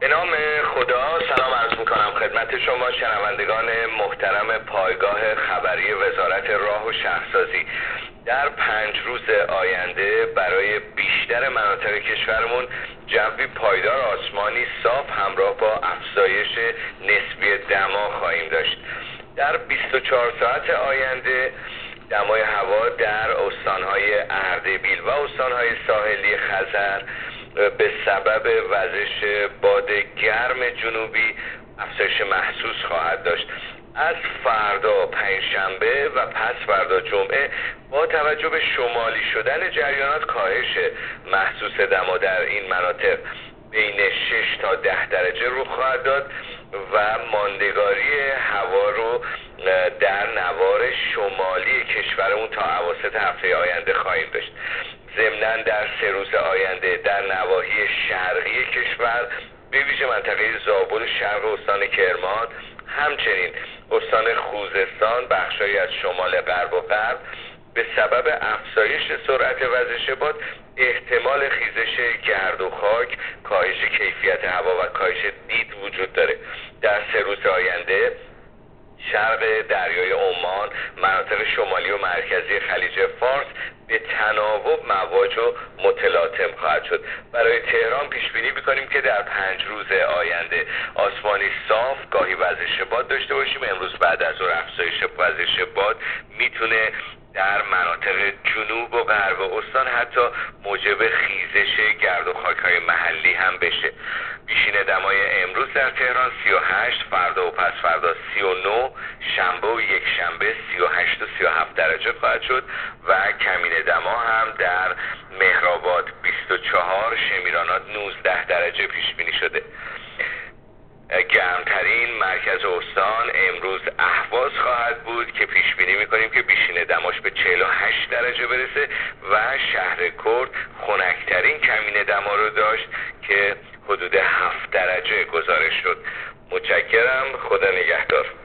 به نام خدا سلام عرض میکنم خدمت شما شنوندگان محترم پایگاه خبری وزارت راه و شهرسازی. در 5 روز آینده برای بیشتر مناطق کشورمون جوی پایدار آسمانی صاف همراه با افزایش نسبی دما خواهیم داشت. در 24 ساعت آینده دمای هوا در استانهای اردبیل و استانهای ساحلی خزر به سبب وزش باد گرم جنوبی افزایش محسوس خواهد داشت. از فردا پنجشنبه و پس فردا جمعه با توجه به شمالی شدن جریانات کاهش محسوس دما در این مناطق بین 6 تا 10 درجه رخ خواهد داد و ماندگاری هوا رو در نوار شمالی کشورمون تا اواسط هفته آینده خواهیم داشت. ضمناً در 3 روز آینده در نواحی شرقی کشور به ویژه منطقه زابل شرق استان کرمان، همچنین استان خوزستان، بخشایی از شمال غرب و غرب به سبب افزایش سرعت وزش باد احتمال خیزش گرد و خاک، کاهش کیفیت هوا و کاهش دید وجود داره. در 3 روز آینده شرق دریای عمان، مناطق شمالی و مرکزی خلیج فارس به تناوب مواج و متلاطم خواهد شد. برای تهران پیش بینی می‌کنیم که در 5 روز آینده آسمانی صاف، گاهی وزش باد داشته باشیم. امروز بعد از ظهر افزایش وزش باد میتونه در مناطق جنوب و غرب استان حتی موجب خیزش گرد و خاک‌های محلی هم بشه. بیشین دمای امروز در تهران 38، فردا و پس فردا 39، شنبه و یک شنبه 38 و 37 درجه خواهد شد و کمین دما هم در مهرآباد 24، شمیرانات 19 درجه پیش بینی شده. گرمترین مرکز استان امروز اهواز خواهد بود که پیش بینی میکنیم که بیشین دماش به 48 درجه برسه و شهر کرد خنکترین کمین دما رو داشت که حدود 7 درجه گزارش شد. متشکرم. خدا نگهدار.